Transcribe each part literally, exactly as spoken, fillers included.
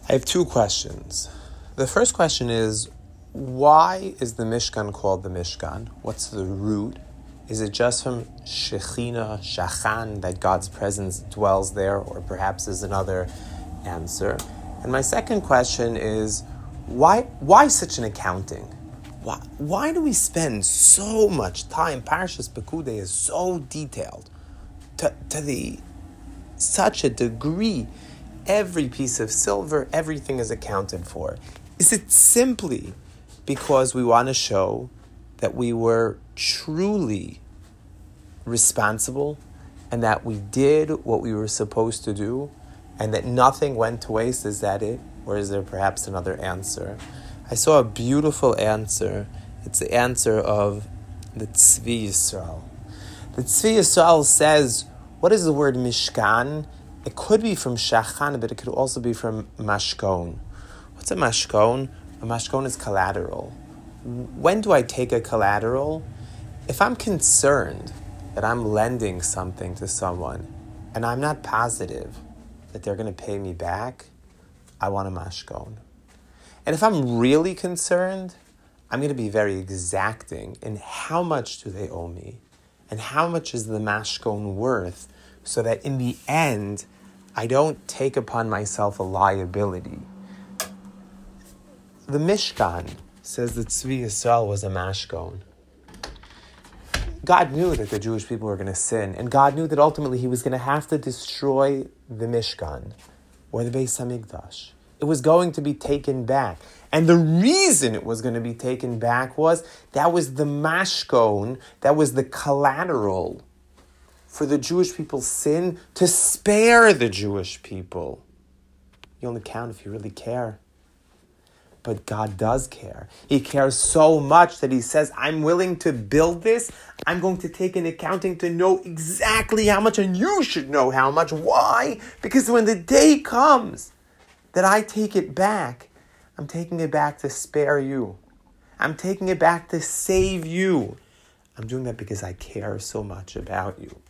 I have two questions. The first question is, why is the Mishkan called the Mishkan? What's the root? Is it just from Shechina, Shachan, that God's presence dwells there, or perhaps there's another answer? And my second question is, why why such an accounting? Why, why do we spend so much time? Parshas Pekudei is so detailed to, to the such a degree. Every piece of silver, everything is accounted for. Is it simply because we want to show that we were truly responsible and that we did what we were supposed to do and that nothing went to waste? Is that it? Or is there perhaps another answer? I saw a beautiful answer. It's the answer of the Tzvi Yisrael. The Tzvi Yisrael says, what is the word Mishkan? It could be from Shachan, but it could also be from Mashkon. What's a Mashkon? A Mashkon is collateral. When do I take a collateral? If I'm concerned that I'm lending something to someone and I'm not positive that they're going to pay me back, I want a Mashkon. And if I'm really concerned, I'm going to be very exacting in how much do they owe me and how much is the Mashkon worth, so that in the end, I don't take upon myself a liability. The Mishkan says that Tzvi Yisrael was a Mashkon. God knew that the Jewish people were going to sin, and God knew that ultimately He was going to have to destroy the Mishkan, or the Beis HaMikdash. It was going to be taken back. And the reason it was going to be taken back was that was the Mashkon, that was the collateral for the Jewish people's sin, to spare the Jewish people. You only count if you really care. But God does care. He cares so much that He says, I'm willing to build this. I'm going to take an accounting to know exactly how much, and you should know how much. Why? Because when the day comes that I take it back, I'm taking it back to spare you. I'm taking it back to save you. I'm doing that because I care so much about you.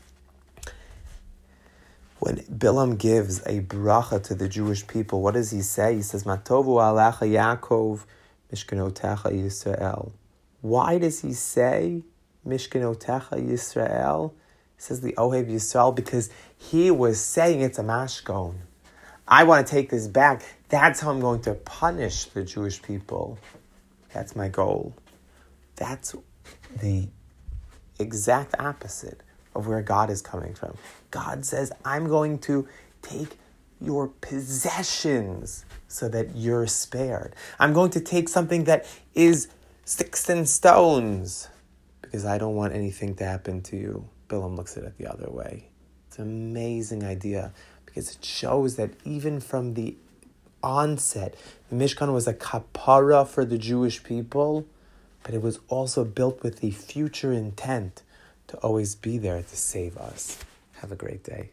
When Bilam gives a bracha to the Jewish people, what does he say? He says, Matovu alecha Yaakov, Mishkanotecha Yisrael. Why does he say Mishkanotecha Yisrael? He says the Ohev Yisrael because he was saying it's a mashkon. I want to take this back. That's how I'm going to punish the Jewish people. That's my goal. That's the exact opposite of where God is coming from. God says, I'm going to take your possessions so that you're spared. I'm going to take something that is sticks and stones because I don't want anything to happen to you. Bilam looks at it the other way. It's an amazing idea because it shows that even from the onset, the Mishkan was a kapara for the Jewish people, but it was also built with the future intent to always be there to save us. Have a great day.